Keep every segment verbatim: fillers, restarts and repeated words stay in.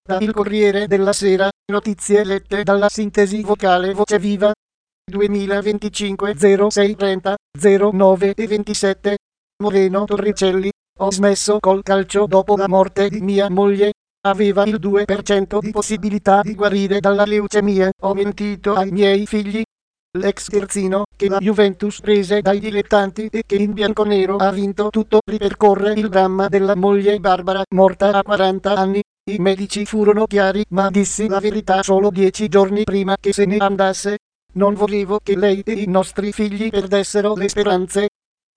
Da Il Corriere della Sera, notizie lette dalla sintesi vocale Voce Viva. duemilaventicinque zero sei trenta zero nove e ventisette. Moreno Torricelli. Ho smesso col calcio dopo la morte di mia moglie. Aveva il due per cento di possibilità di guarire dalla leucemia. Ho mentito ai miei figli. L'ex terzino, che la Juventus prese dai dilettanti e che in bianconero ha vinto tutto, ripercorre il dramma della moglie Barbara, morta a quaranta anni. I medici furono chiari, ma dissi la verità solo dieci giorni prima che se ne andasse. Non volevo che lei e i nostri figli perdessero le speranze.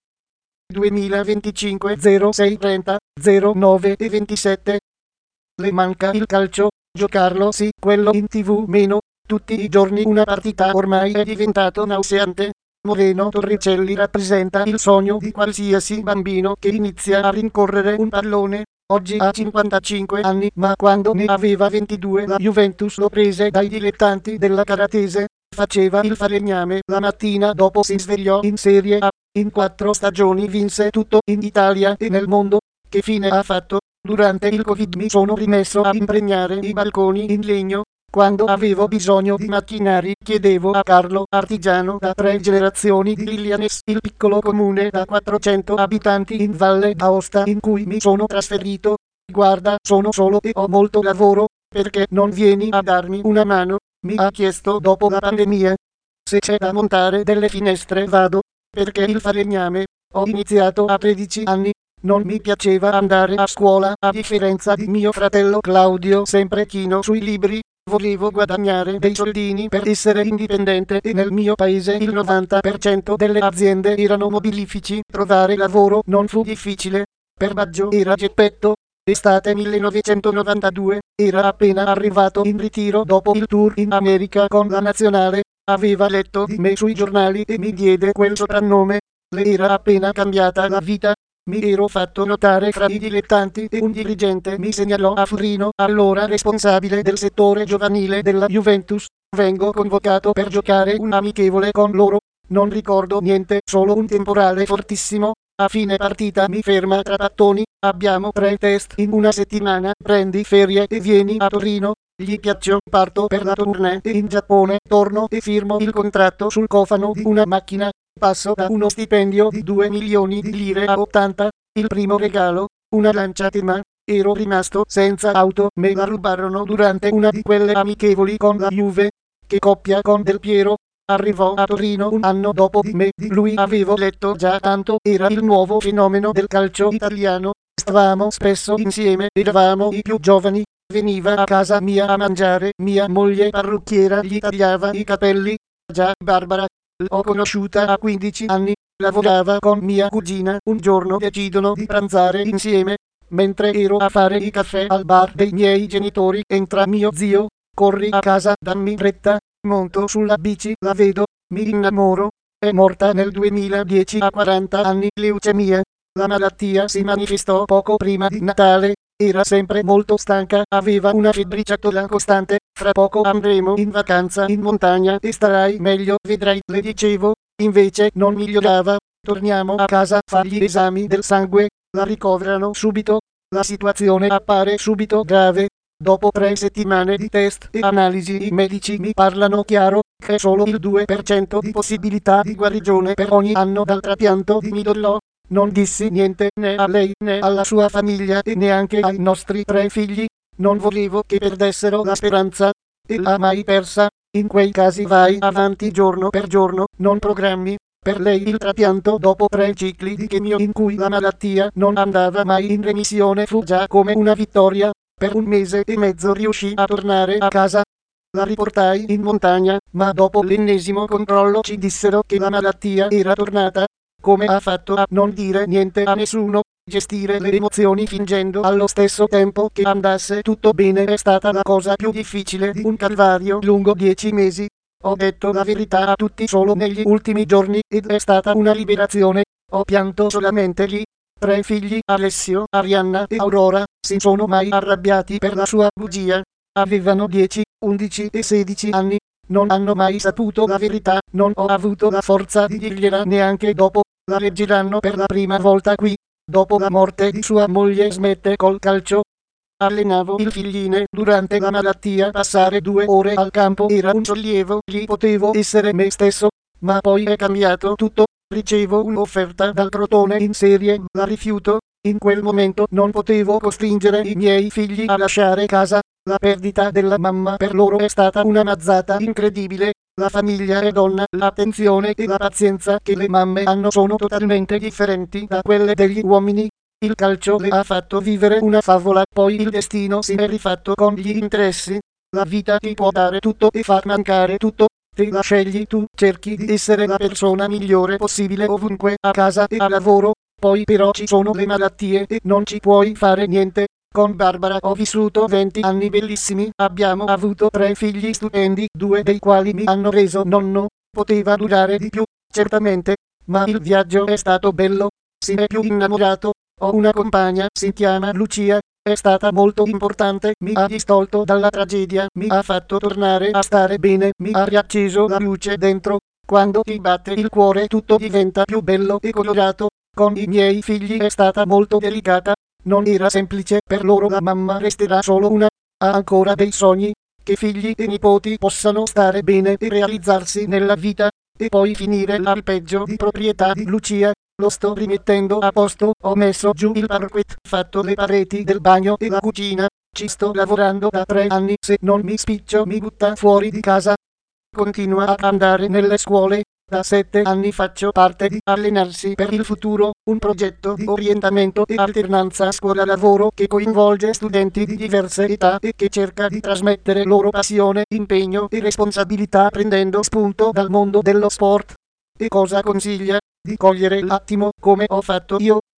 duemilaventicinque zero sei trenta zero nove e ventisette. Le manca il calcio? Giocarlo sì, quello in tv meno. Tutti i giorni una partita ormai è diventato nauseante. Moreno Torricelli rappresenta il sogno di qualsiasi bambino che inizia a rincorrere un pallone. Oggi ha cinquantacinque anni, ma quando ne aveva ventidue la Juventus lo prese dai dilettanti della Caratese. Faceva il falegname, la mattina dopo si svegliò in Serie A. In quattro stagioni vinse tutto in Italia e nel mondo. Che fine ha fatto? Durante il Covid mi sono rimesso a impregnare i balconi in legno. Quando avevo bisogno di macchinari chiedevo a Carlo Artigiano, da tre generazioni di Lilianes, il piccolo comune da quattrocento abitanti in Valle d'Aosta in cui mi sono trasferito. Guarda, sono solo e ho molto lavoro, perché non vieni a darmi una mano? Mi ha chiesto dopo la pandemia. Se c'è da montare delle finestre vado, perché il falegname. Ho iniziato a tredici anni. Non mi piaceva andare a scuola, a differenza di mio fratello Claudio, sempre chino sui libri. Volevo guadagnare dei soldini per essere indipendente e nel mio paese il novanta per cento delle aziende erano mobilifici. Trovare lavoro non fu difficile. Per Baggio era Geppetto. Estate millenovecentonovantadue, era appena arrivato in ritiro dopo il tour in America con la nazionale. Aveva letto di me sui giornali e mi diede quel soprannome. Le era appena cambiata la vita. Mi ero fatto notare fra i dilettanti e un dirigente mi segnalò a Furino, allora responsabile del settore giovanile della Juventus. Vengo convocato per giocare un amichevole con loro. Non ricordo niente, solo un temporale fortissimo. A fine partita mi ferma Trapattoni. Abbiamo tre test in una settimana, prendi ferie e vieni a Torino. Gli piaccio, parto per la tournée e in Giappone torno e firmo il contratto sul cofano di una macchina. Passo da uno stipendio di due milioni di lire a ottanta. Il primo regalo, una Lancia Tema. Ero rimasto senza auto, me la rubarono durante una di quelle amichevoli con la Juve. Che coppia con Del Piero. Arrivò a Torino un anno dopo di me, di lui avevo letto già tanto, era il nuovo fenomeno del calcio italiano. Stavamo spesso insieme, eravamo i più giovani. Veniva a casa mia a mangiare, mia moglie parrucchiera gli tagliava i capelli. Già Barbara. L'ho conosciuta a quindici anni, lavorava con mia cugina. Un giorno decidono di pranzare insieme. Mentre ero a fare i caffè al bar dei miei genitori, entra mio zio. Corri a casa, dammi retta. Monto sulla bici, la vedo, mi innamoro. È morta nel duemiladieci a quaranta anni, leucemia. La malattia si manifestò poco prima di Natale. Era sempre molto stanca, aveva una febbriciatola costante. Fra poco andremo in vacanza in montagna e starai meglio, vedrai, le dicevo. Invece non migliorava. Torniamo a casa, fagli esami del sangue, la ricoverano subito. La situazione appare subito grave. Dopo tre settimane di test e analisi i medici mi parlano chiaro, che solo il due per cento di possibilità di guarigione per ogni anno dal trapianto di midollo. Non dissi niente né a lei né alla sua famiglia e neanche ai nostri tre figli. Non volevo che perdessero la speranza. E l'ha mai persa. In quei casi vai avanti giorno per giorno, non programmi. Per lei il trapianto dopo tre cicli di chemio in cui la malattia non andava mai in remissione fu già come una vittoria. Per un mese e mezzo riuscì a tornare a casa. La riportai in montagna, ma dopo l'ennesimo controllo ci dissero che la malattia era tornata. Come ha fatto a non dire niente a nessuno? Gestire le emozioni fingendo allo stesso tempo che andasse tutto bene è stata la cosa più difficile di un calvario lungo dieci mesi. Ho detto la verità a tutti solo negli ultimi giorni ed è stata una liberazione. Ho pianto solamente lì. Tre figli, Alessio, Arianna e Aurora, si sono mai arrabbiati per la sua bugia. Avevano dieci, undici e sedici anni. Non hanno mai saputo la verità, non ho avuto la forza di dirgliela neanche dopo. La leggeranno per la prima volta qui. Dopo la morte di sua moglie smette col calcio. Allenavo il figline durante la malattia, passare due ore al campo era un sollievo, lì potevo essere me stesso, ma poi è cambiato tutto, ricevo un'offerta dal Crotone in serie, la rifiuto, in quel momento non potevo costringere i miei figli a lasciare casa, la perdita della mamma per loro è stata una mazzata incredibile, la famiglia è donna, l'attenzione e la pazienza che le mamme hanno sono totalmente differenti da quelle degli uomini. Il calcio le ha fatto vivere una favola, poi il destino si è rifatto con gli interessi. La vita ti può dare tutto e far mancare tutto. Te la scegli tu, cerchi di essere la persona migliore possibile ovunque, a casa e a lavoro. Poi però ci sono le malattie e non ci puoi fare niente. Con Barbara ho vissuto venti anni bellissimi, abbiamo avuto tre figli stupendi, due dei quali mi hanno reso nonno. Poteva durare di più, certamente, ma il viaggio è stato bello. Si è più innamorato. Ho una compagna, si chiama Lucia, è stata molto importante, mi ha distolto dalla tragedia, mi ha fatto tornare a stare bene, mi ha riacceso la luce dentro. Quando ti batte il cuore tutto diventa più bello e colorato. Con i miei figli è stata molto delicata, non era semplice per loro, la mamma resterà solo una, ha ancora dei sogni, che figli e nipoti possano stare bene e realizzarsi nella vita, e poi finire al peggio di proprietà di Lucia. Lo sto rimettendo a posto, ho messo giù il parquet, fatto le pareti del bagno e la cucina, ci sto lavorando da tre anni, se non mi spiccio mi butta fuori di casa. Continua ad andare nelle scuole, da sette anni faccio parte di Allenarsi per il Futuro, un progetto di orientamento e alternanza scuola-lavoro che coinvolge studenti di diverse età e che cerca di trasmettere loro passione, impegno e responsabilità prendendo spunto dal mondo dello sport. E cosa consiglia? Di cogliere l'attimo, come ho fatto io,